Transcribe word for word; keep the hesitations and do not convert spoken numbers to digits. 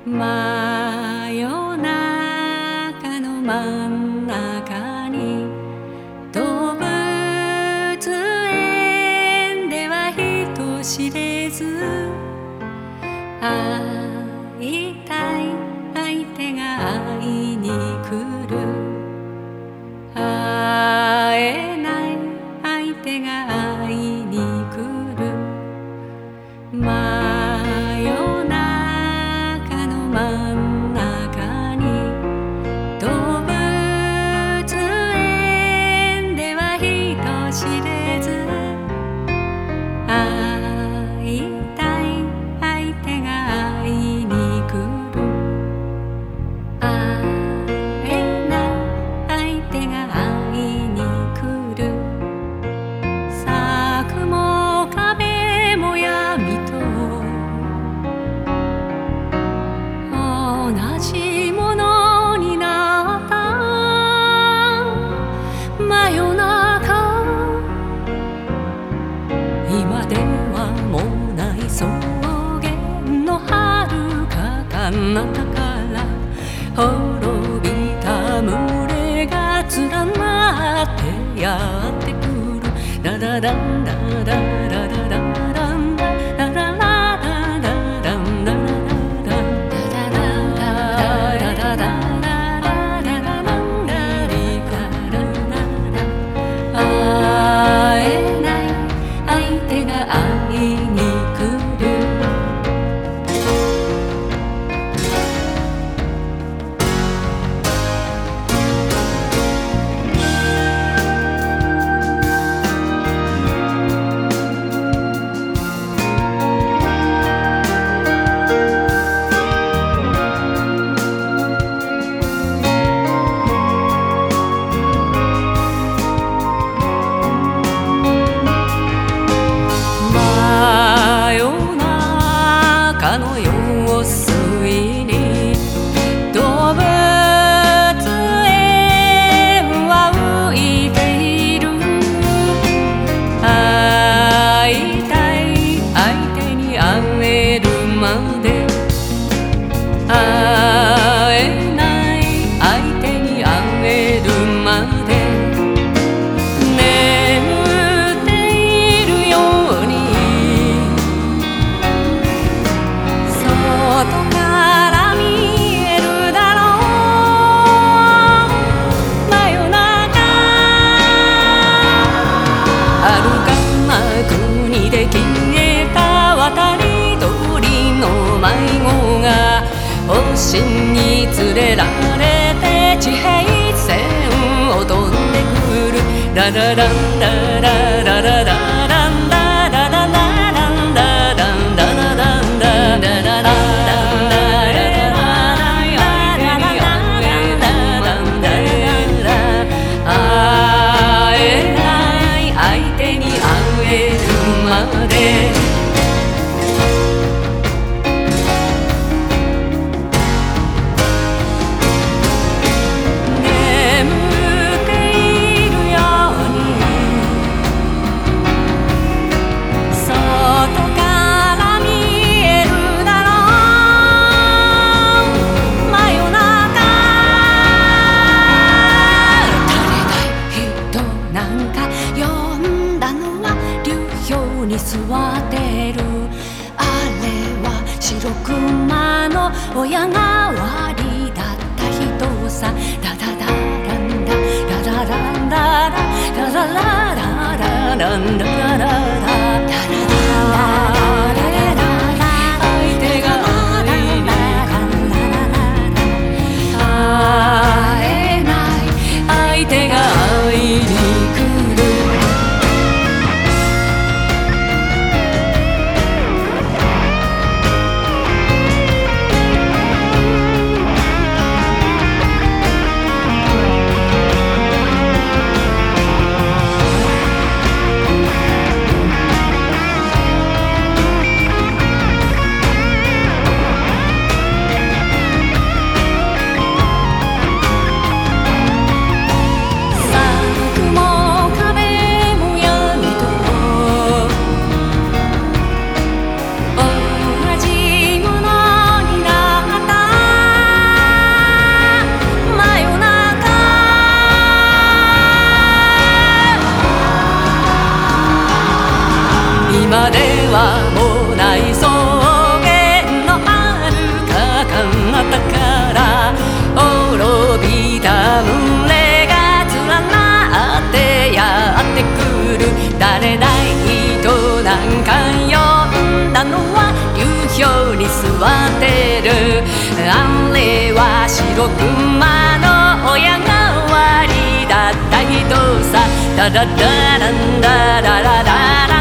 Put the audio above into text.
真夜中の真ん中に動物園では人知れず会いたい相手が会いに来る、会えない相手が会いに来る。真夜中の真ん中に動物園では人知れず会いたい相手が会いに来る、会えない相手が会いに来る。柵も壁も闇と同じものになった真夜中、今ではもうない草原の遥か彼方から滅びた群れが連なってやってくる。ララランラララララランララララランララの用水に動物園は浮いている。会いたい相手に会えるまで、会えない相手に会えるまで眠っているように外から見えるだろう。真夜中遥かな国で消えた渡り鳥の迷子が星に連れられて地平線を飛んでくる。ララランラララララランララララランラランララランララララに座ってる。あれは白熊の親代わりだった人さ。ダダダランダダダランダラダダラララランダラララダラダ相手が会いに会えない相手が会いに来る。 ってる。あれは白熊の親代わりだった人さ。ダダダランダララララ